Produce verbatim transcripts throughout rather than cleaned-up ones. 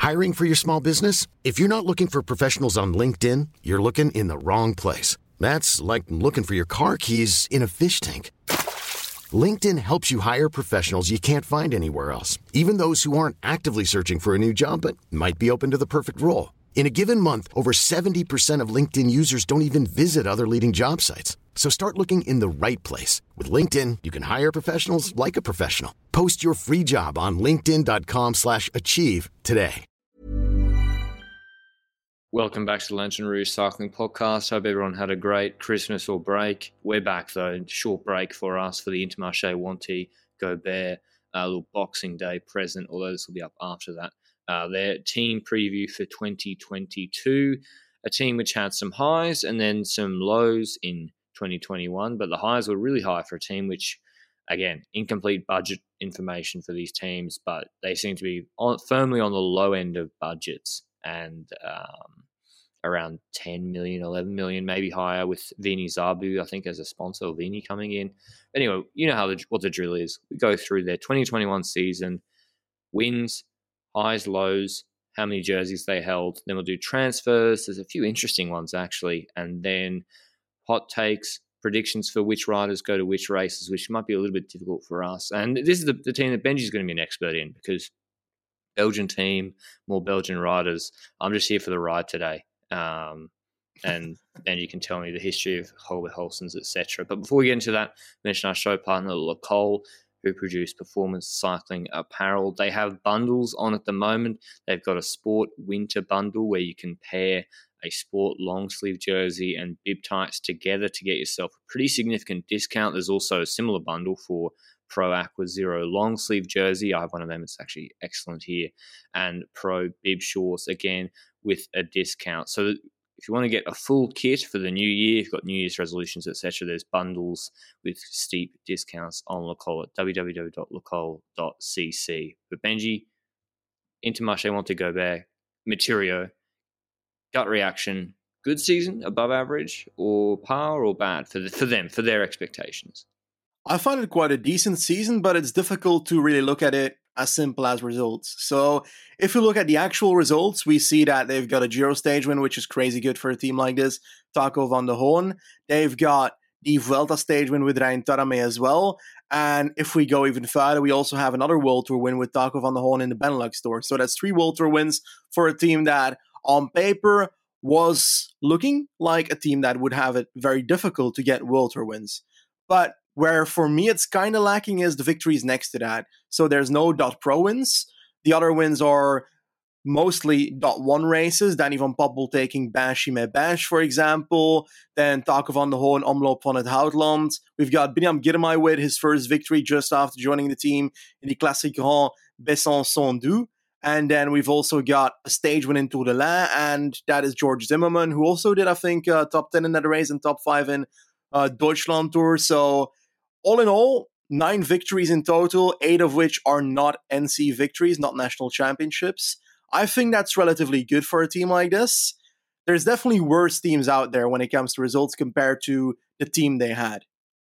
Hiring for your small business? If you're not looking for professionals on LinkedIn, you're looking in the wrong place. That's like looking for your car keys in a fish tank. LinkedIn helps you hire professionals you can't find anywhere else, even those who aren't actively searching for a new job but might be open to the perfect role. In a given month, over seventy percent of LinkedIn users don't even visit other leading job sites. So start looking in the right place. With LinkedIn, you can hire professionals like a professional. Post your free job on linkedin.com slash achieve today. Welcome back to the Lantern Rouge Cycling Podcast. Hope everyone had a great Christmas or break. We're back though, short break for us for the Intermarché Wanty Gobert, a little Boxing Day present, although this will be up after that. Uh, their team preview for twenty twenty-two, a team which had some highs and then some lows in twenty twenty-one, but the highs were really high for a team which, again, incomplete budget information for these teams, but they seem to be on, firmly on the low end of budgets and um, around ten million, eleven million, maybe higher with Vini Zabu, I think, as a sponsor, Vini coming in. Anyway, you know how the, what the drill is. We go through their twenty twenty-one season, wins, highs, lows, how many jerseys they held. Then we'll do transfers. There's a few interesting ones, actually. And then hot takes, predictions for which riders go to which races, which might be a little bit difficult for us. And this is the, the team that Benji's going to be an expert in because Belgian team, more Belgian riders. I'm just here for the ride today. Um, and then you can tell me the history of Holger Holsons, et cetera. But before we get into that, mention our show partner, Lacole, who produce performance cycling apparel. They have bundles on at the moment. They've got a sport winter bundle where you can pair a sport long sleeve jersey and bib tights together to get yourself a pretty significant discount. There's also a similar bundle for Pro Aqua Zero long sleeve jersey. I have one of them. It's actually excellent here. And Pro bib shorts, again, with a discount. So if you want to get a full kit for the new year, you've got New Year's resolutions, et cetera, there's bundles with steep discounts on Lacole at w w w dot lacole dot c c. But Benji, Intermarché Wanty Gobert, Materio, gut reaction, good season, above average, or par or bad for the, for them, for their expectations? I find it quite a decent season, but it's difficult to really look at it as simple as results. So if we look at the actual results, we see that they've got a Giro stage win, which is crazy good for a team like this, Taco van der Hoorn. They've got the Vuelta stage win with Rein Tarame as well. And if we go even further, we also have another World Tour win with Taco van der Hoorn in the Benelux Tour. So that's three World Tour wins for a team that, on paper, was looking like a team that would have it very difficult to get World Tour wins. But where for me it's kind of lacking is the victories next to that. So there's no dot pro wins. The other wins are mostly dot one races. Danny van Poppel taking Bansheeme Bash, for example. Then Taco van der Hoorn, Omloop van het Houtland. We've got Binyam Girmay with his first victory just after joining the team in the Classic Grand Besançon-Du. And then we've also got a stage win in Tour de l'Ain, and that is George Zimmerman, who also did, I think, uh, top ten in that race and top five in uh, Deutschland Tour. So all in all, nine victories in total, eight of which are not N C victories, not national championships. I think that's relatively good for a team like this. There's definitely worse teams out there when it comes to results compared to the team they had.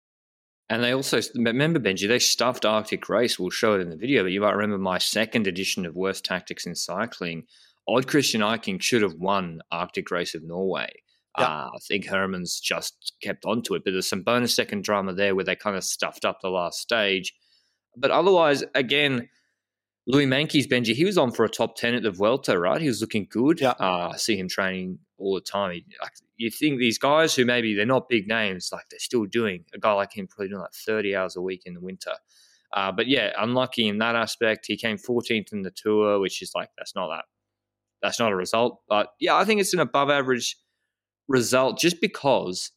And they also, remember, Benji, they stuffed Arctic Race. We'll show it in the video, but you might remember my second edition of Worst Tactics in Cycling. Odd Christian Eiking should have won Arctic Race of Norway. Yeah. Uh, I think Herman's just kept onto it, but there's some bonus second drama there where they kind of stuffed up the last stage. But otherwise, again, Louis Meintjes, Benji, he was on for a top ten at the Vuelta, right? He was looking good. Yeah. Uh, I see him training all the time. He, like, you think these guys who maybe they're not big names, like they're still doing, a guy like him probably doing like thirty hours a week in the winter. Uh, but yeah, unlucky in that aspect. He came fourteenth in the Tour, which is like, that's not that, that's not a result. But yeah, I think it's an above average result just because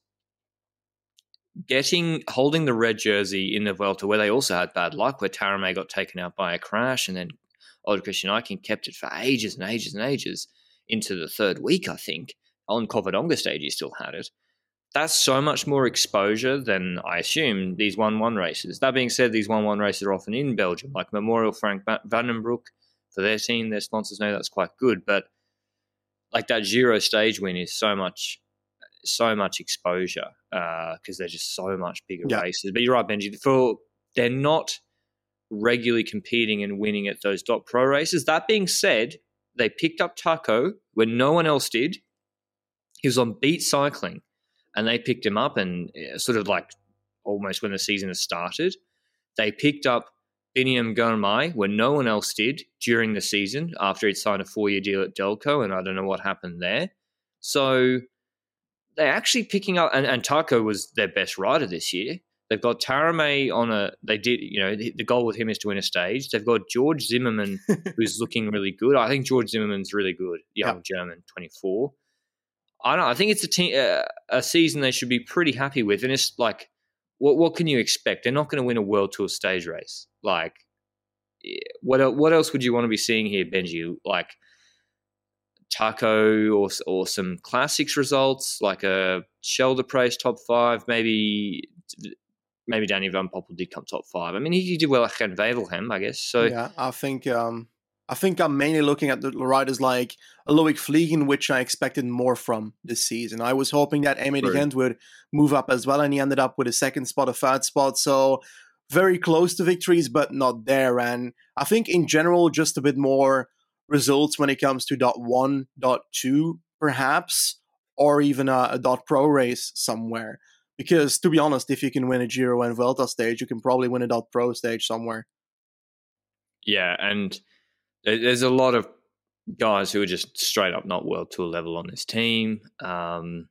getting holding the red jersey in the Vuelta, where they also had bad luck, where Tarame got taken out by a crash, and then Odd Christian Eiking kept it for ages and ages and ages into the third week, I think. On Covadonga stage, he still had it. That's so much more exposure than, I assume, these one one races. That being said, these one one races are often in Belgium, like Memorial Frank Vandenbroek for their team. Their sponsors know that's quite good, but like that Giro stage win is so much so much exposure because uh, they're just so much bigger yeah. races. But you're right, Benji. For they're not regularly competing and winning at those dot pro races. That being said, they picked up Taco when no one else did. He was on Beat Cycling, and they picked him up, and sort of like almost when the season has started, they picked up Biniam Girmay when no one else did during the season after he'd signed a four-year deal at Delco, and I don't know what happened there. So they're actually picking up, and, and Taco was their best rider this year. They've got Tarame on a, they did, you know, the, the goal with him is to win a stage. They've got George Zimmerman, who's looking really good. I think George Zimmerman's really good, young yeah. German, twenty-four. I don't know. I think it's a team, uh, a season they should be pretty happy with. And it's like, what what can you expect? They're not going to win a World Tour stage race. Like, what what else would you want to be seeing here, Benji? Like Taco or or some classics results, like a Shelder Price top five, maybe maybe Danny Van Poppel did come top five. I mean, he, he did well at Gen Wevelgem, I guess. So yeah, I think um, I think I'm mainly looking at the riders like Loic Vliegen, which I expected more from this season. I was hoping that Aimé de Ghent would move up as well, and he ended up with a second spot, a third spot. So very close to victories, but not there. And I think in general, just a bit more results when it comes to dot one, dot two, perhaps, or even a, a dot pro race somewhere. Because to be honest, if you can win a Giro and Vuelta stage, you can probably win a dot pro stage somewhere. Yeah, and there's a lot of guys who are just straight up not World Tour level on this team. Um,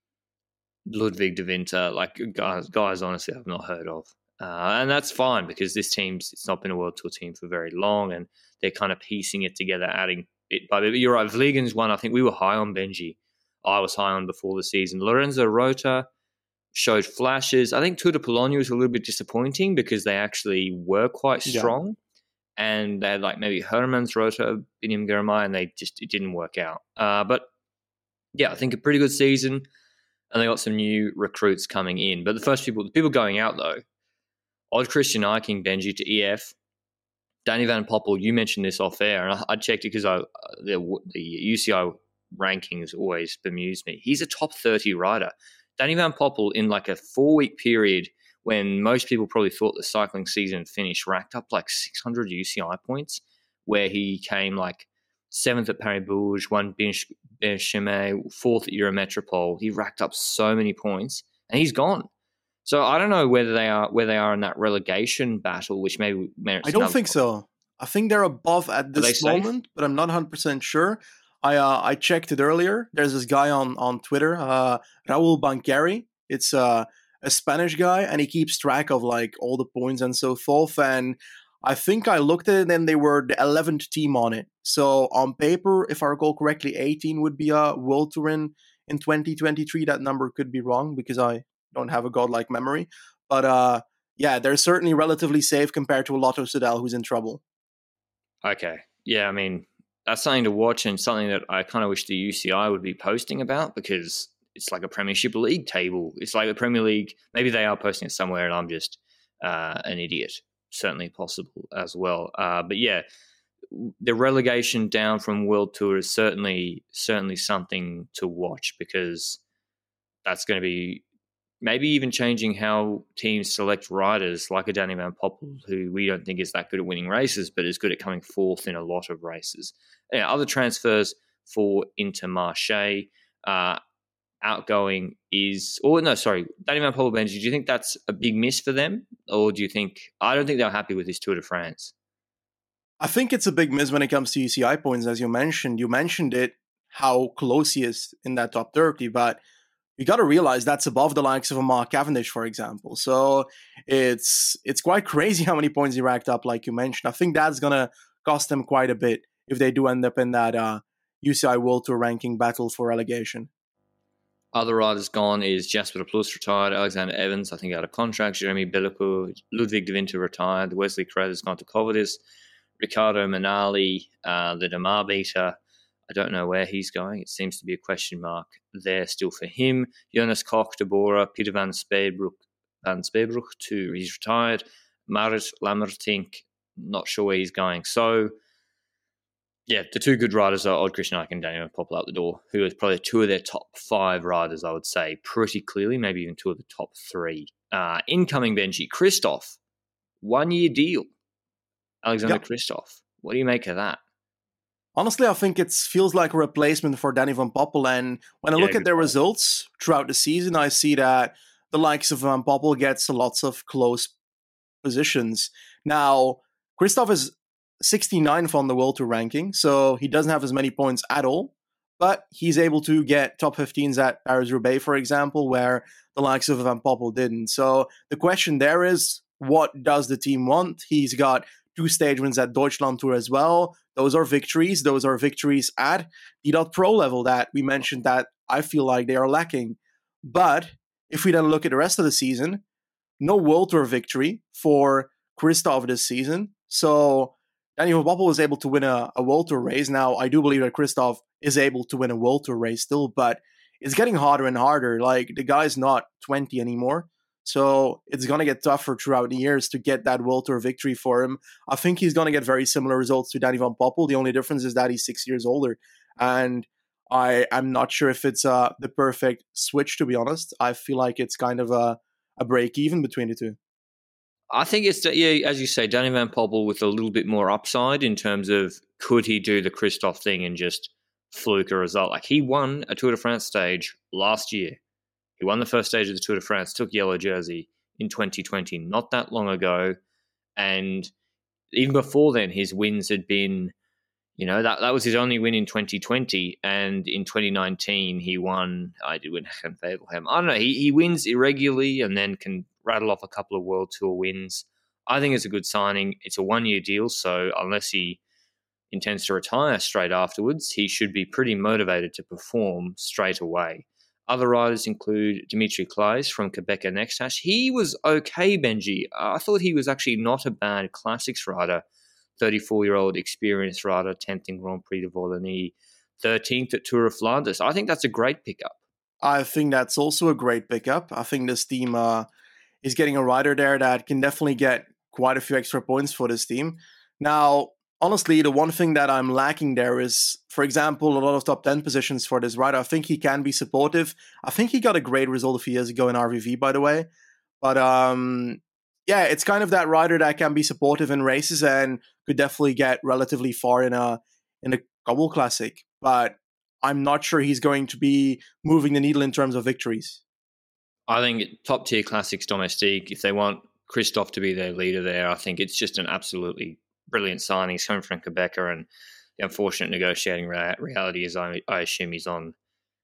Ludwig de Winter, like guys, guys honestly I've not heard of. Uh, and that's fine because this team's it's not been a World Tour team for very long, and they're kind of piecing it together, adding bit by bit. But you're right, Vliegen's one I think we were high on. Benji. I was high on before the season. Lorenzo Rota showed flashes. I think Tour de Pologne was a little bit disappointing because they actually were quite strong. Yeah. And they had like maybe Hermans Rota, Biniam Girmay, and they just it didn't work out. Uh, but yeah, I think a pretty good season, and they got some new recruits coming in. But the first people, the people going out though, Odd Christian Eiking, Benji to E F, Danny Van Poppel. You mentioned this off air, and I, I checked it because I the, the U C I rankings always bemuse me. He's a top thirty rider. Danny Van Poppel in like a four week period, when most people probably thought the cycling season finished, racked up like six hundred U C I points, where he came like seventh at Paris-Bouge, won Benchemé, fourth at Eurometropole. He racked up so many points, and he's gone. So I don't know whether they are where they are in that relegation battle, which maybe merits. I don't think so. I think they're above at this moment, but I'm not one hundred percent sure. I uh, I checked it earlier. There's this guy on on Twitter, uh, Raul Banqueri. It's uh, a Spanish guy, and he keeps track of like all the points and so forth. And I think I looked at it, and they were the eleventh team on it. So on paper, if I recall correctly, eighteen would be a World Tour in in twenty twenty-three. That number could be wrong because I don't have a godlike memory. But uh, yeah, they're certainly relatively safe compared to a Lotto Soudal, who's in trouble. Okay, yeah, I mean that's something to watch, and something that I kind of wish the U C I would be posting about, because it's like a Premiership League table. It's like the Premier League. Maybe they are posting it somewhere and I'm just uh, an idiot. Certainly possible as well. Uh, but yeah, the relegation down from World Tour is certainly certainly something to watch, because that's going to be maybe even changing how teams select riders, like a Danny Van Poppel, who we don't think is that good at winning races, but is good at coming fourth in a lot of races. Yeah, other transfers for Intermarché, uh, outgoing is, or no, sorry, Danny Van Poppel, Benji, do you think that's a big miss for them? Or do you think, I don't think they're happy with this Tour de France. I think it's a big miss when it comes to U C I points, as you mentioned. You mentioned it, how close he is in that top thirty, but you got to realize that's above the likes of a Mark Cavendish, for example. So it's it's quite crazy how many points he racked up, like you mentioned. I think that's going to cost them quite a bit if they do end up in that uh, U C I World Tour ranking battle for relegation. Other riders gone is Jasper de Plus retired, Alexander Evans, I think, out of contract, Jeremy Billico, Ludwig de Winter retired, Wesley Carruthers gone to Covadis, Ricardo Manali, uh, the Damar beater, I don't know where he's going. It seems to be a question mark there still for him. Jonas Koch de Bora, Peter van Speebroek, van Speebroek too, he's retired. Marit Lammertink, not sure where he's going. So, yeah, the two good riders are Odd Christian Eiking and Daniel Poppel out the door, who are probably two of their top five riders, I would say, pretty clearly, maybe even two of the top three. Uh, incoming Benji, Christoph, one-year deal. Alexander yep. Christoph, what do you make of that? Honestly, I think it feels like a replacement for Danny Van Poppel. And when I Yeah, look at good their point. results throughout the season, I see that the likes of Van Poppel gets lots of close positions. Now, Christoph is sixty-ninth on the World Tour ranking, so he doesn't have as many points at all. But he's able to get top fifteens at Paris-Roubaix, for example, where the likes of Van Poppel didn't. So the question there is, what does the team want? He's got two stage wins at Deutschland Tour as well. Those are victories. Those are victories at the .pro level that we mentioned that I feel like they are lacking. But if we then look at the rest of the season, no World Tour victory for Christoph this season. So Daniel Van Poppel was able to win a, a World Tour race. Now, I do believe that Christoph is able to win a World Tour race still, but it's getting harder and harder. Like, the guy's not twenty anymore. So it's going to get tougher throughout the years to get that World Tour victory for him. I think he's going to get very similar results to Danny Van Poppel. The only difference is that he's six years older. And I am not sure if it's uh, the perfect switch, to be honest. I feel like it's kind of a, a break even between the two. I think it's, yeah, as you say, Danny Van Poppel with a little bit more upside in terms of could he do the Christoph thing and just fluke a result. Like, he won a Tour de France stage last year. He won the first stage of the Tour de France, took yellow jersey in twenty twenty, not that long ago. And even before then, his wins had been, you know, that, that was his only win in twenty twenty. And in twenty nineteen, he won, I did win Gent-Wevelgem. I don't know, he, he wins irregularly and then can rattle off a couple of World Tour wins. I think it's a good signing. It's a one-year deal, so unless he intends to retire straight afterwards, he should be pretty motivated to perform straight away. Other riders include Dimitri Claes from Quebec Nextash. He was okay, Benji. I thought he was actually not a bad classics rider. thirty-four-year-old experienced rider, tenth in Grand Prix de Wallonie, thirteenth at Tour of Flanders. I think that's a great pickup. I think that's also a great pickup. I think this team uh, is getting a rider there that can definitely get quite a few extra points for this team. Now, honestly, the one thing that I'm lacking there is, for example, a lot of top ten positions for this rider. I think he can be supportive. I think he got a great result a few years ago in R V V, by the way. But um, yeah, it's kind of that rider that can be supportive in races and could definitely get relatively far in a in a Cobble Classic. But I'm not sure he's going to be moving the needle in terms of victories. I think top tier classics domestique, if they want Christoph to be their leader there, I think it's just an absolutely brilliant signing. He's coming from Quebec, and the unfortunate negotiating rea- reality is I, I assume he's on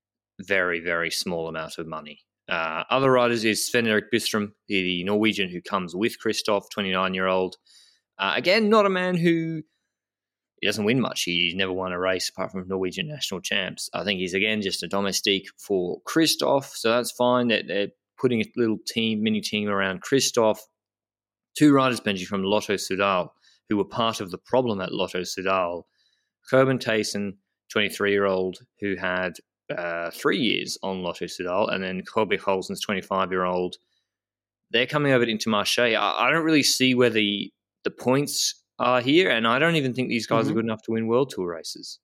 very, very small amount of money. Uh, other riders is Sven Erik Bystrom, the Norwegian who comes with Christoph, twenty-nine-year-old. Uh, again, not a man who he doesn't win much. He's never won a race apart from Norwegian national champs. I think he's, again, just a domestique for Christoph, so that's fine. They're, they're putting a little team, mini team around Christoph. Two riders, Benji, from Lotto Soudal, who were part of the problem at Lotto Soudal. Gerben Thijssen, twenty-three-year-old, who had uh, three years on Lotto Soudal, and then Kobe Holzen's twenty-five-year-old. They're coming over to Intermarché. I, I don't really see where the, the points are here, and I don't even think these guys mm-hmm. are good enough to win World Tour races.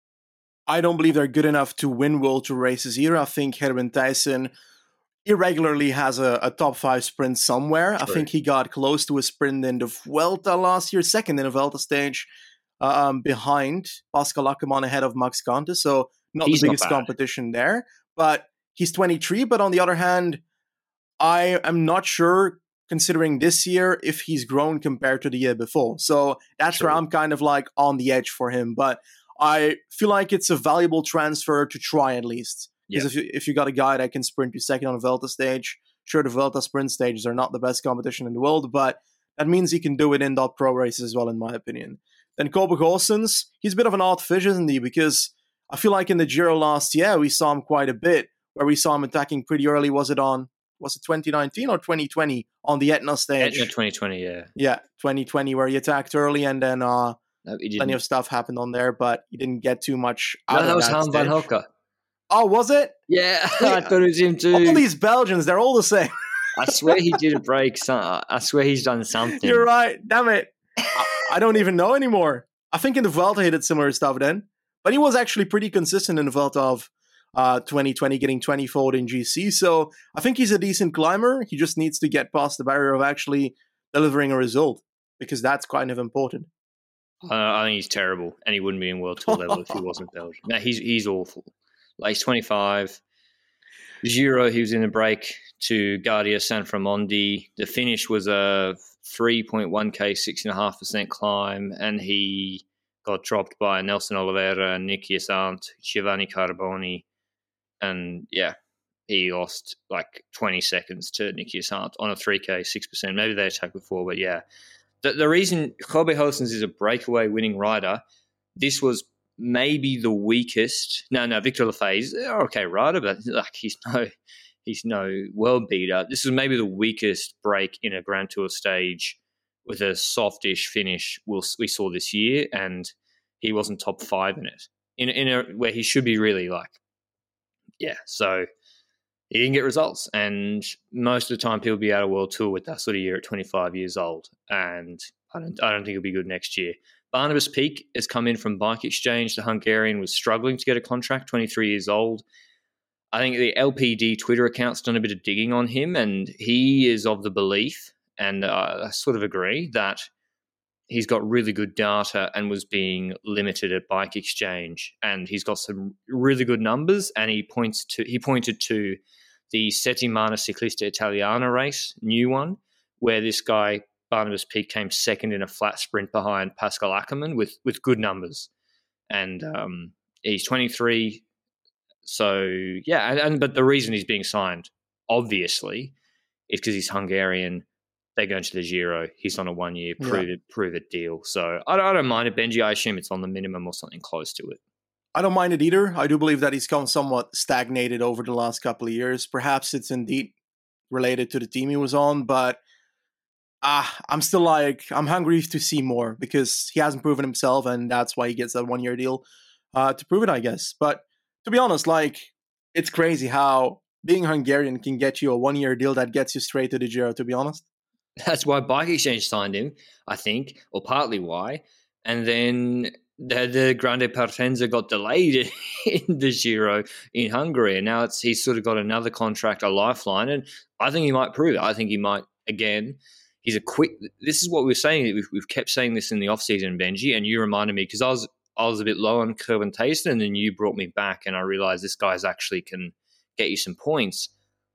I don't believe they're good enough to win World Tour races either. I think Gerben Thijssen irregularly has a, a top five sprint somewhere. True. I think he got close to a sprint in the Vuelta last year, second in the Vuelta stage, um, behind Pascal Ackermann ahead of Max Kante. So not he's the biggest not competition there. But he's twenty-three. But on the other hand, I am not sure, considering this year, if he's grown compared to the year before. So that's True. Where I'm kind of like on the edge for him. But I feel like it's a valuable transfer to try at least. Because yeah. if you if you got a guy that can sprint you second on a Vuelta stage, sure, the Vuelta sprint stages are not the best competition in the world, but that means he can do it in .pro races as well, in my opinion. Then Kobe Goossens, he's a bit of an odd fish, isn't he? Because I feel like in the Giro last year, we saw him quite a bit, where we saw him attacking pretty early. Was it on, was it twenty nineteen or twenty twenty on the Etna stage? Etna twenty twenty, yeah. Yeah, twenty twenty, where he attacked early and then uh, no, plenty of stuff happened on there, but he didn't get too much out no, of that that was Han van Hokke. Oh, was it? Yeah, I thought it was him too. All these Belgians, they're all the same. I swear he did a break. I swear he's done something. You're right. Damn it. I, I don't even know anymore. I think in the Vuelta he did similar stuff then. But he was actually pretty consistent in the Vuelta of uh, twenty twenty, getting twenty-fourth in G C. So I think he's a decent climber. He just needs to get past the barrier of actually delivering a result, because that's kind of important. Uh, I think he's terrible, and he wouldn't be in World Tour level if he wasn't Belgian. No, he's he's awful. Like, he's twenty-five. Giro, he was in a break to Guardia Sanframondi. The finish was a three point one K, six point five percent climb, and he got dropped by Nelson Oliveira, Nick Yasant, Giovanni Carboni, and yeah, he lost like twenty seconds to Nick Yasant on a three K, six percent. Maybe they attacked before, but yeah. The, the reason Kobe Hosens is a breakaway winning rider, this was maybe the weakest. No, no, Victor Lafay is an okay rider, but like he's no, he's no world beater. This is maybe the weakest break in a Grand Tour stage with a softish finish we'll, we saw this year, and he wasn't top five in it. In in a where he should be really like, yeah. So he didn't get results, and most of the time he'll be out of World Tour with that sort of year at twenty-five years old, and I don't I don't think he'll be good next year. Barnabas Peak has come in from Bike Exchange. The Hungarian was struggling to get a contract, twenty-three years old. I think the L P D Twitter account's done a bit of digging on him, and he is of the belief, and uh, I sort of agree, that he's got really good data and was being limited at Bike Exchange, and he's got some really good numbers, and he points to he pointed to the Settimana Ciclista Italiana race, new one, where this guy Barnabas Peak came second in a flat sprint behind Pascal Ackermann with with good numbers, and um, he's twenty-three. So yeah, and, and but the reason he's being signed, obviously, is because he's Hungarian. They're going to the Giro. He's on a one-year prove it, prove it deal. So I don't, I don't mind it, Benji. I assume it's on the minimum or something close to it. I don't mind it either. I do believe that he's come somewhat stagnated over the last couple of years. Perhaps it's indeed related to the team he was on, but ah, I'm still like, I'm hungry to see more because he hasn't proven himself, and that's why he gets that one-year deal uh, to prove it, I guess. But to be honest, like, it's crazy how being Hungarian can get you a one-year deal that gets you straight to the Giro, to be honest. That's why Bike Exchange signed him, I think, or partly why. And then the, the Grande Partenza got delayed in the Giro in Hungary, and now it's he's sort of got another contract, a lifeline, and I think he might prove it. I think he might, again, he's a quick – this is what we were saying. We've, we've kept saying this in the off-season, Benji, and you reminded me because I was I was a bit low on Kerben Tayson, and then you brought me back, and I realized this guy's actually can get you some points.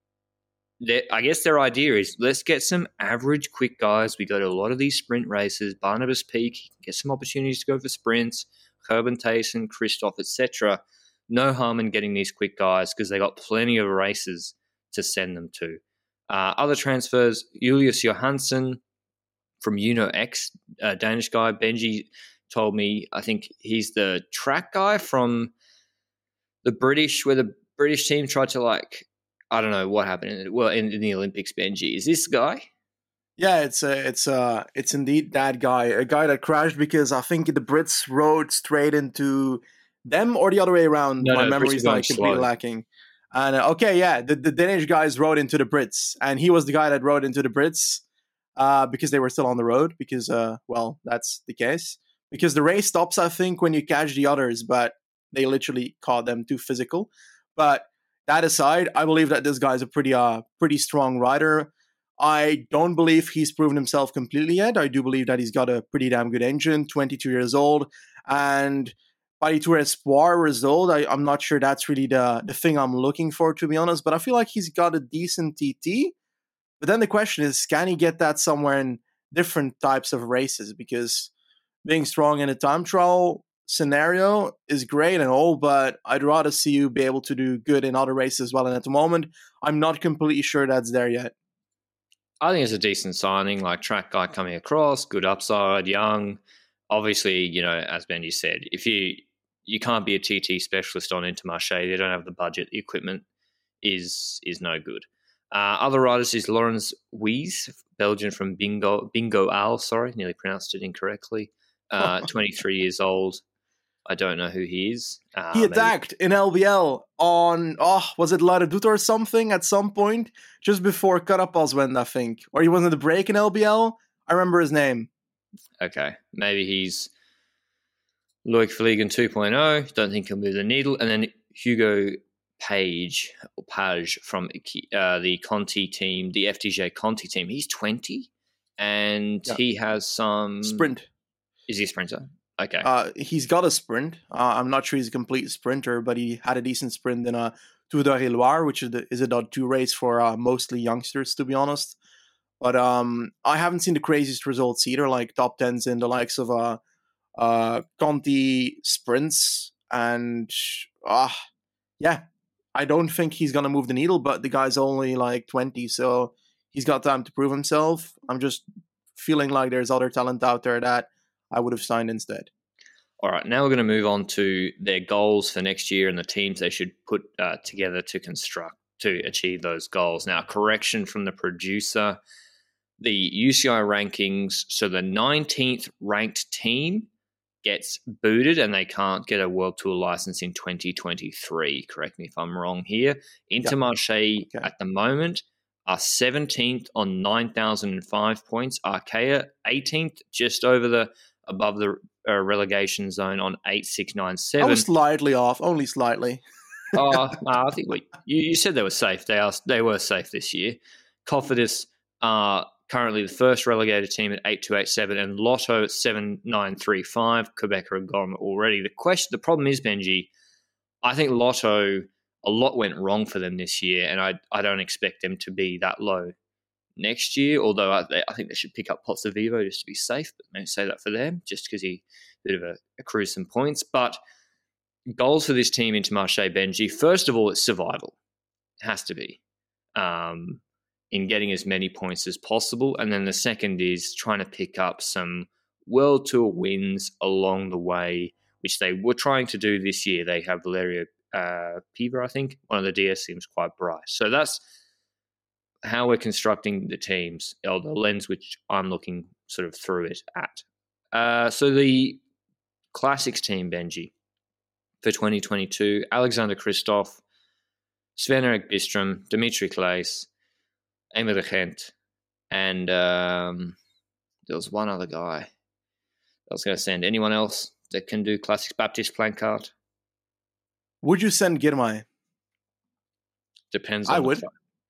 I guess their idea is let's get some average quick guys. We go to a lot of these sprint races. Barnabas Peak, get some opportunities to go for sprints. Kerben Tayson, Christoph, et cetera. No harm in getting these quick guys because they got plenty of races to send them to. Uh, other transfers, Julius Johansson from Uno X, a Danish guy. Benji told me, I think he's the track guy from the British, where the British team tried to like, I don't know what happened. In, well, in, in the Olympics, Benji, is this guy? Yeah, it's uh, it's uh, it's indeed that guy, a guy that crashed because I think the Brits rode straight into them, or the other way around. No, My no, memory's like completely lacking. And uh, okay, yeah, the, the Danish guys rode into the Brits, and he was the guy that rode into the Brits uh, because they were still on the road. Because uh, well, that's the case. Because the race stops, I think, when you catch the others, but they literally caught them too physical. But that aside, I believe that this guy's a pretty uh pretty strong rider. I don't believe he's proven himself completely yet. I do believe that he's got a pretty damn good engine, twenty-two years old. And by the Tour Espoir result, I, I'm not sure that's really the, the thing I'm looking for, to be honest. But I feel like he's got a decent T T. But then the question is, can he get that somewhere in different types of races? Because being strong in a time trial scenario is great and all, but I'd rather see you be able to do good in other races as well. And at the moment, I'm not completely sure that's there yet. I think it's a decent signing, like track guy coming across, good upside, young. Obviously, you know, as Benji said, if you you can't be a T T specialist on Intermarché, they don't have the budget. The equipment is is no good. Uh, other riders is Laurens Wies, Belgian from Bingo Bingo Al, sorry, nearly pronounced it incorrectly. Uh, twenty-three years old. I don't know who he is. Uh, he attacked maybe. in L B L on, oh, was it Laredoute or something at some point? Just before Carapaz went, I think. Or he was in the break in L B L. I remember his name. Okay. Maybe he's Loic Verliegen two point oh. Don't think he'll move the needle. And then Hugo Page, or Page from uh, the Conti team, the F D J Conti team. He's twenty. And yeah. he has some... Sprint. Is he a sprinter? Okay. Uh, he's got a sprint. Uh, I'm not sure he's a complete sprinter, but he had a decent sprint in a Tour de Loire, which is, the, is a dot two race for uh, mostly youngsters, to be honest. But um, I haven't seen the craziest results either, like top tens in the likes of uh, uh, Conti sprints. And uh, yeah, I don't think he's going to move the needle, but the guy's only like twenty, so he's got time to prove himself. I'm just feeling like there's other talent out there that I would have signed instead. All right, now we're going to move on to their goals for next year and the teams they should put uh, together to construct to achieve those goals. Now, correction from the producer. The U C I rankings, so the nineteenth ranked team gets booted and they can't get a World Tour license in twenty twenty-three. Correct me if I'm wrong here. Intermarché yep. okay. at the moment are seventeenth on nine thousand five points. Arkea eighteenth, just over the above the uh, relegation zone on eight six nine seven. I was slightly off, only slightly. Oh, no, I think we, you, you said they were safe. They are they were safe this year. Cofidis are currently the first relegated team at eight two eight seven, and Lotto at seven nine three five. Quebec are gone already. The question, the problem is, Benji, I think Lotto, a lot went wrong for them this year, and I I don't expect them to be that low next year. Although I, I think they should pick up Pozzovivo just to be safe, but don't say that for them, just because he bit of a, accrues some points. But goals for this team Intermarché, Benji. First of all, it's survival. It has to be. Um, in getting as many points as possible. And then the second is trying to pick up some World Tour wins along the way, which they were trying to do this year. They have Valerio uh, Piva, I think. One of the D S seems quite bright. So that's how we're constructing the teams, or the lens which I'm looking sort of through it at. Uh, so the Classics team, Benji, for twenty twenty-two, Alexander Kristoff, Sven-Erik Bistrom, Dimitri Claes, Emil de Gent, and um, there was one other guy I was going to send. Anyone else that can do Classics? Baptiste Plancart? Would you send Girmay? Depends on I would. The,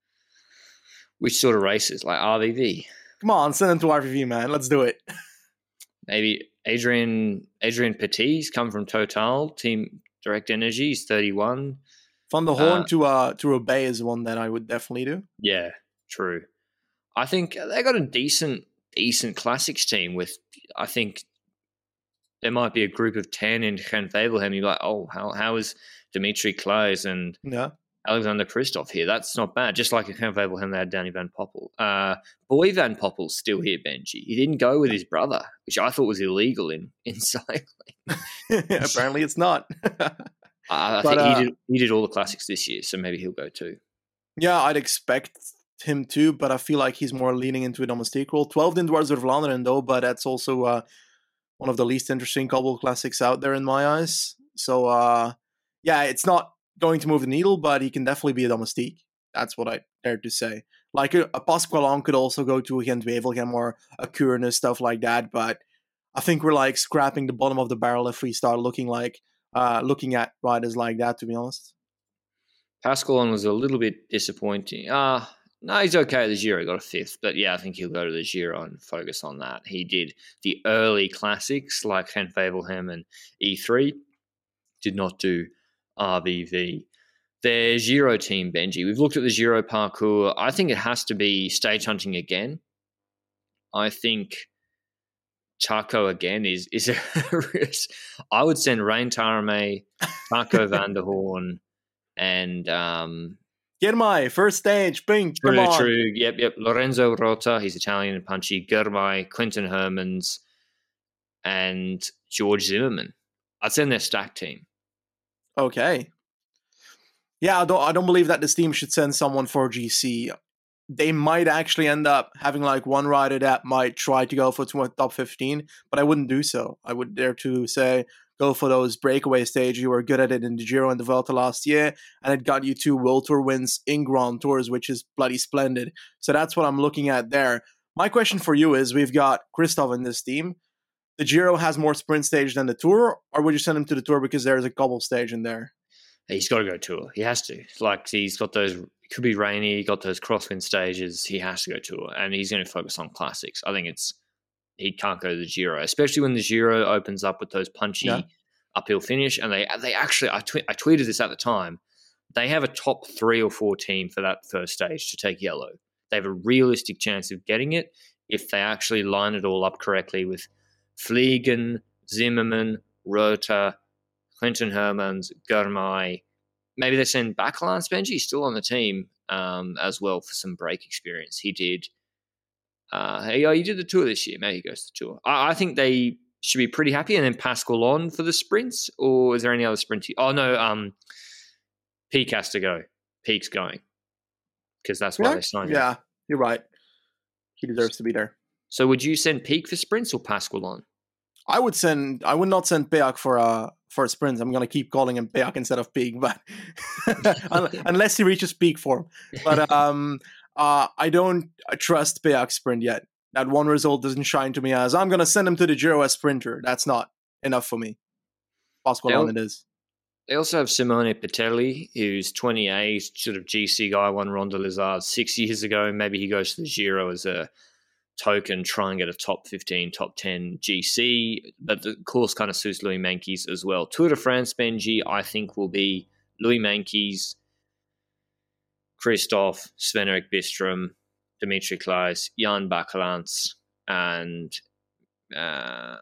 which sort of races, like R V V? Come on, send him to R V V, man. Let's do it. Maybe Adrian Adrian Petit's come from Total, Team Direct Energy. He's thirty-one. Van der Hoorn uh, to uh, to Roubaix is one that I would definitely do. Yeah. True. I think they got a decent, decent Classics team with, I think there might be a group of ten in Gent-Wevelgem. You're like, oh, how how is Dimitri Claes and yeah. Alexander Kristoff here? That's not bad. Just like in Gent-Wevelgem, they had Danny Van Poppel. Uh, Boy Van Poppel's still here, Benji. He didn't go with his brother, which I thought was illegal in, in cycling. Apparently it's not. I, I but, think uh, he did, he did all the Classics this year, so maybe he'll go too. Yeah, I'd expect him too, but I feel like he's more leaning into a domestique role. twelfth in Dwars of Vlaanderen, though, but that's also uh, one of the least interesting Cobble Classics out there in my eyes. So, uh, yeah, it's not going to move the needle, but he can definitely be a domestique. That's what I dare to say. Like, a, a Pasqualon could also go to a Gent-Wevelgem or a Kuurne, stuff like that, but I think we're, like, scrapping the bottom of the barrel if we start looking like uh, looking at riders like that, to be honest. Pasqualon was a little bit disappointing. Ah, uh, no, he's okay at the Giro. He got a fifth. But yeah, I think he'll go to the Giro and focus on that. He did the early Classics like Gent-Wevelgem and E three. Did not do R V V. Their Giro team, Benji. We've looked at the Giro parcours. I think it has to be stage hunting again. I think Charco again is is a risk. I would send Rein Tarame, Charco van der Hoorn, and um, Girmay, first stage, pink, true, come on. True, yep, yep. Lorenzo Rota, he's Italian and punchy. Girmay, Quinten Hermans, and George Zimmerman. I'd send their stack team. Okay. Yeah, I don't I don't believe that this team should send someone for G C. They might actually end up having like one rider that might try to go for top fifteen, but I wouldn't do so. I would dare to say go for those breakaway stages. You were good at it in the Giro and the Vuelta last year, and it got you two World Tour wins in Grand Tours, which is bloody splendid. So that's what I'm looking at there. My question for you is, we've got Kristoff in this team. The Giro has more sprint stage than the Tour, or would you send him to the Tour because there's a cobble stage in there? He's got to go Tour. He has to. Like, he's got those, it could be rainy, got those crosswind stages. He has to go Tour, and he's going to focus on Classics. I think it's he can't go to the Giro, especially when the Giro opens up with those punchy Yeah. uphill finish. And they they actually, I, tw- I tweeted this at the time, they have a top three or four team for that first stage to take yellow. They have a realistic chance of getting it if they actually line it all up correctly with Fliegen, Zimmerman, Rota, Clinton Hermans, Gurmai. Maybe they send back Lance Benji, still on the team um, as well for some break experience. He did. Uh, hey, oh, you did the tour this year. Maybe he goes to the tour. I, I think they should be pretty happy. And then Pascal on for the sprints, or is there any other sprint? Oh no, um, Peak has to go. Peak's going because that's why Yeah, they signed yeah, him. you're right. He deserves to be there. So would you send Peak for sprints or Pascal on? I would send. I would not send Peak for a for a sprint. I'm gonna keep calling him Peak instead of Peak, but unless he reaches peak form. But um, uh, I don't trust Peak's sprint yet. That one result doesn't shine to me as I'm gonna send him to the Giro as sprinter. That's not enough for me. Pascal on it is. They also have Simone Pitelli, who's twenty-eight, sort of G C guy, won Ronde Lizard six years ago. Maybe he goes to the Giro as a token, try and get a top fifteen, top ten G C. But the course kind of suits Louis Meintjes as well. Tour de France, Benji, I think will be Louis Meintjes, Christophe, Sven-Erik Bistrom, Dimitri Klaes, Jan Bakelants, and uh,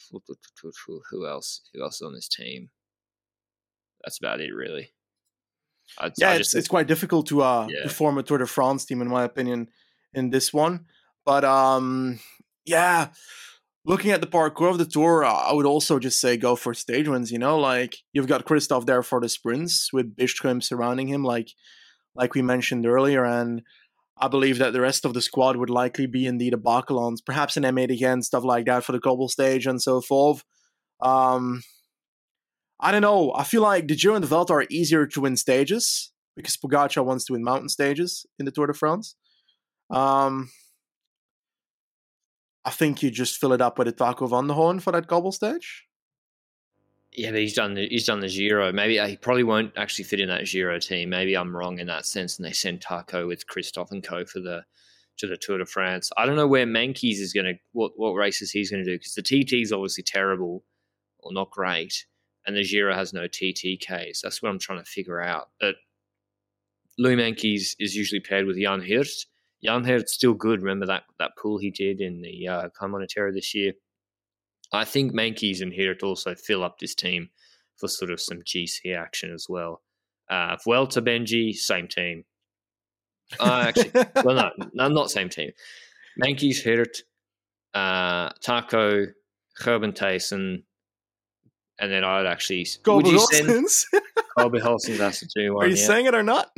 who else? Who else is on this team? That's about it, really. I'd, yeah, I it's just, it's quite difficult to uh yeah. to form a Tour de France team, in my opinion, in this one. But um, yeah, looking at the parkour of the Tour, I would also just say go for stage wins. You know, like you've got Christophe there for the sprints with Bistrom surrounding him, like like we mentioned earlier, and I believe that the rest of the squad would likely be indeed a Bakelants, perhaps an M eight again, stuff like that for the cobble stage and so forth. Um. I don't know. I feel like the Giro and the Vuelta are easier to win stages because Pogacar wants to win mountain stages in the Tour de France. Um, I think you just fill it up with a Taco van der Hoorn for that cobble stage. Yeah, but he's done the, he's done the Giro. Maybe he probably won't actually fit in that Giro team. Maybe I'm wrong in that sense, and they send Taco with Christophe and co for the to the Tour de France. I don't know where Meintjes is going to what what races he's going to do because the T T is obviously terrible or not great. And the Giro has no T T Ks. That's what I'm trying to figure out. But Louis Meintjes is usually paired with Jan Hirt. Jan Hirt's still good. Remember that that pull he did in the uh, Comunitario this year? I think Meintjes and Hirt also fill up this team for sort of some G C action as well. Uh, Vuelta, Benji, same team. Uh, actually, well, no, no, not same team. Meintjes, Hirt, uh, Taco, Gerben Thijssen, and then I'd actually... Kobe would you send Hulsens? Kobe Hulsens has to do one? Are you yeah. saying it or not?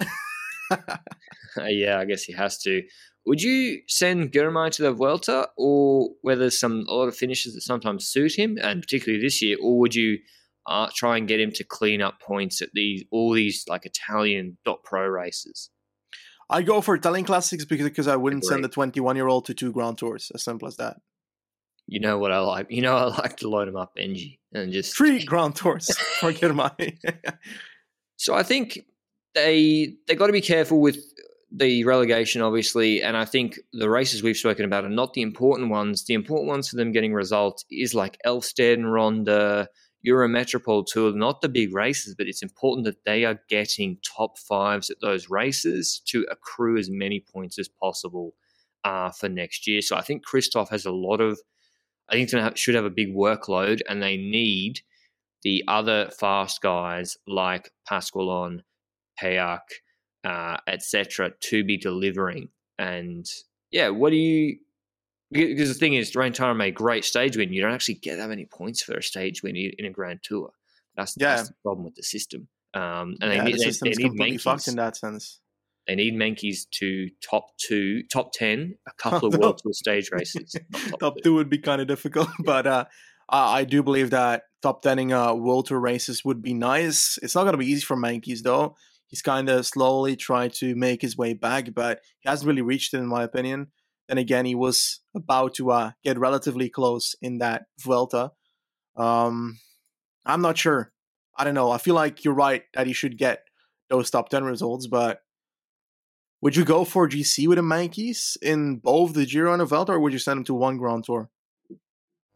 uh, yeah, I guess he has to. Would you send Gurmai to the Vuelta, or whether some a lot of finishes that sometimes suit him, and particularly this year, or would you uh, try and get him to clean up points at these all these like Italian dot pro races? I go for Italian classics because, because I wouldn't Agreed. send the twenty-one-year-old to two Grand Tours. As simple as that. You know what I like? You know I like to load him up, Benji, and just Three Grand Tours for Gurmai. So I think they they got to be careful with the relegation, obviously, and I think the races we've spoken about are not the important ones. The important ones for them getting results is like Elfstead, Ronde, Eurometropole Tour, not the big races, but it's important that they are getting top fives at those races to accrue as many points as possible uh, for next year. So I think Christophe has a lot of, I think they should have a big workload, and they need the other fast guys like Pasqualon, Peak, uh, et cetera, to be delivering. And yeah, what do you? Because the thing is, Rentaro made great stage win. You don't actually get that many points for a stage win in a Grand Tour. That's, yeah. that's the problem with the system. Um, and yeah, they need, the system's they, they completely need fucked in that sense. They need Meintjes to top two, top ten, a couple of World Tour stage races. Top, top two. two would be kind of difficult, but uh, I do believe that top tenning uh, World Tour races would be nice. It's not going to be easy for Meintjes, though. He's kind of slowly trying to make his way back, but he hasn't really reached it, in my opinion. Then again, he was about to uh, get relatively close in that Vuelta. Um, I'm not sure. I don't know. I feel like you're right that he should get those top ten results, but would you go for G C with a Meintjes in both the Giro and the Vuelta, or would you send him to one Grand Tour?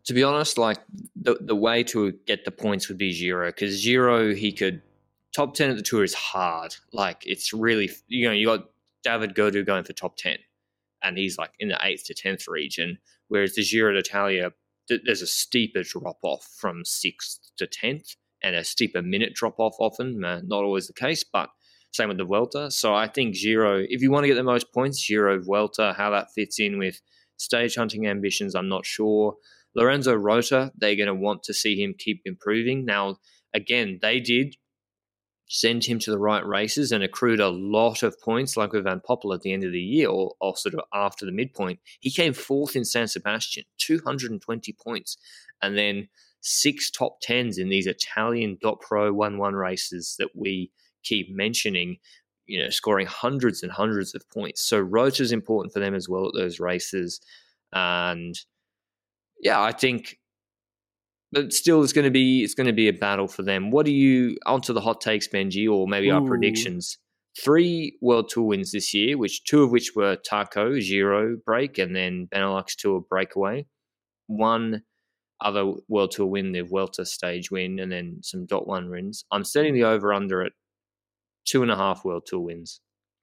To be honest, like the the way to get the points would be Giro, because Giro, he could top ten at the Tour is hard. Like it's really, you know, you got David Gaudu going for top ten, and he's like in the eighth to tenth region, whereas the Giro d'Italia, th- there's a steeper drop off from sixth to tenth, and a steeper minute drop off often. Uh, not always the case, but same with the Vuelta. So I think Giro, if you want to get the most points, Giro, Vuelta, how that fits in with stage hunting ambitions, I'm not sure. Lorenzo Rota, they're going to want to see him keep improving. Now, again, they did send him to the right races and accrued a lot of points, like with Van Poppel at the end of the year, or, or sort of after the midpoint. He came fourth in San Sebastian, two hundred twenty points, and then six top tens in these Italian Dot Pro one one races that we keep mentioning, you know, scoring hundreds and hundreds of points. So Rota's important for them as well at those races. And yeah, I think, but still, it's going to be it's going to be a battle for them. What do you onto the hot takes, Benji, or maybe Ooh. Our predictions? Three World Tour wins this year, which two of which were Taco Giro break and then Benelux Tour breakaway. One other World Tour win, the Vuelta stage win, and then some dot one wins. I'm setting the over under at two and a half World Tour wins.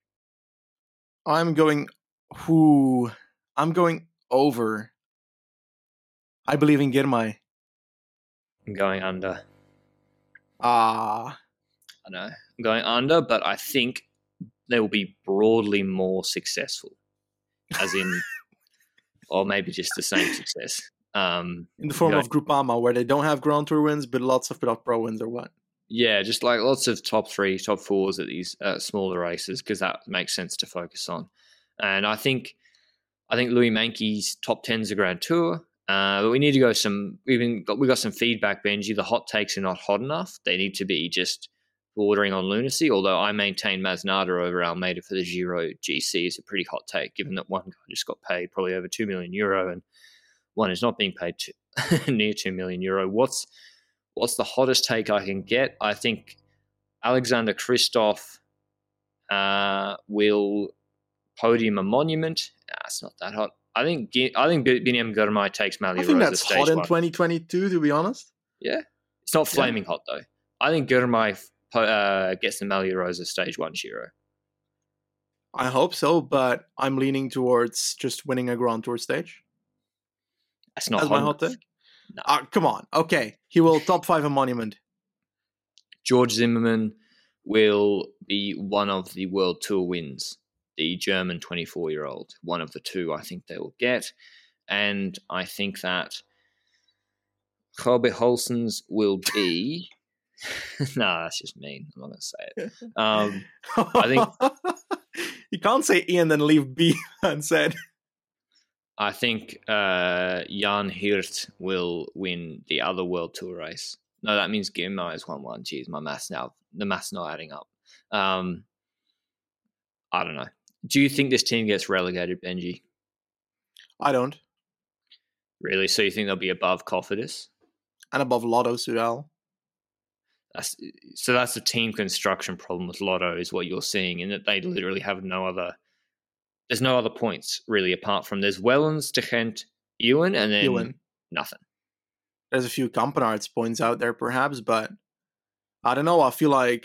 I'm going. Who? I'm going over. I believe in Girmay. I'm going under. Ah. I know. I'm going under, but I think they will be broadly more successful. As in, or maybe just the same success. Um, in the form you know, of Groupama, where they don't have Grand Tour wins, but lots of Dot Pro wins or what? Yeah, just like lots of top three, top fours at these uh, smaller races, because that makes sense to focus on. And I think I think Louis Mankey's top ten's a Grand Tour. Uh, but we need to go some. We've been got, we got some feedback, Benji. The hot takes are not hot enough. They need to be just bordering on lunacy. Although I maintain Masnada over Almeida for the Giro G C is a pretty hot take, given that one guy just got paid probably over two million euro, and one is not being paid to, near two million euro. What's what's the hottest take I can get? I think Alexander Kristoff uh, will podium a monument. Nah, it's not that hot. I think I think Biniam Girmay takes Mali Rosa. I think that's stage hot in one. twenty twenty-two, to be honest. Yeah, it's not flaming yeah. hot though. I think Girmay uh, gets the Mali Rosa stage one Giro. I hope so, but I'm leaning towards just winning a Grand Tour stage. That's not That's hot my hot take. No. Uh, come on, okay, he will top five a monument. George Zimmerman will be one of the World Tour wins. The German twenty-four-year-old, one of the two I think they will get. And I think that Kobe Holsens will be... no, nah, that's just mean. I'm not going to say it. Um, I think... you can't say Ian then leave B unsaid. I think uh, Jan Hirt will win the other World Tour race. No, that means Girmay is one one. Jeez, my maths now, the maths not adding up. Um, I don't know. Do you think this team gets relegated, Benji? I don't. Really? So you think they'll be above Cofidis? And above Lotto Soudal? That's, so that's the team construction problem with Lotto is what you're seeing, in that they literally have no other... There's no other points, really, apart from there's Wellens, De Gent, Ewan, and then Ewan. Nothing. There's a few Campenaerts points out there, perhaps, but I don't know. I feel like...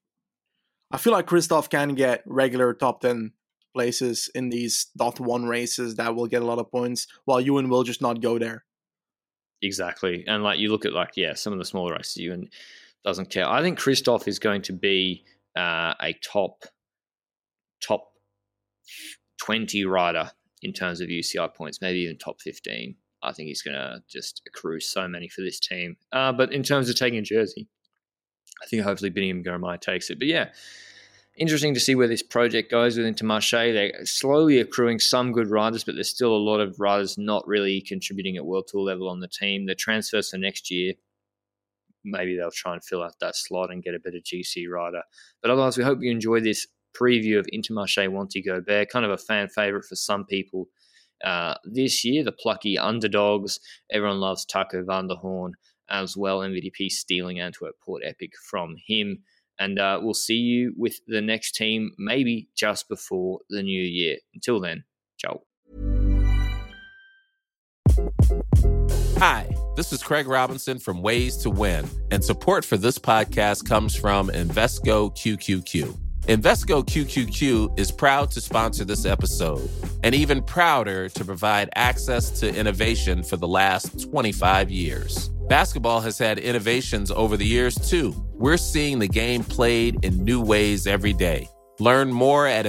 I feel like Kristoff can get regular top ten places in these dot one races that will get a lot of points, while Ewan will just not go there. Exactly. And like you look at like, yeah, some of the smaller races, Ewan doesn't care. I think Kristoff is going to be uh, a top top twenty rider in terms of U C I points, maybe even top fifteen. I think he's going to just accrue so many for this team. Uh, but in terms of taking a jersey, I think hopefully Biniam Girmay takes it. But yeah, interesting to see where this project goes with Intermarché. They're slowly accruing some good riders, but there's still a lot of riders not really contributing at World Tour level on the team. The transfers for next year, maybe they'll try and fill out that slot and get a better G C rider. But otherwise, we hope you enjoy this preview of Intermarché Wanty Gobert, kind of a fan favourite for some people uh, this year. The plucky underdogs. Everyone loves Taco van der Hoorn as well. M V D P stealing Antwerp Port Epic from him. And uh, we'll see you with the next team, maybe just before the new year. Until then, ciao. Hi, this is Craig Robinson from Ways to Win, and support for this podcast comes from Invesco Q Q Q. Invesco Q Q Q is proud to sponsor this episode, and even prouder to provide access to innovation for the last twenty-five years. Basketball has had innovations over the years, too. We're seeing the game played in new ways every day. Learn more at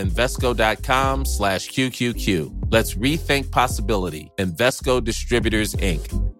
Invesco.com slash QQQ. Let's rethink possibility. Invesco Distributors, Incorporated.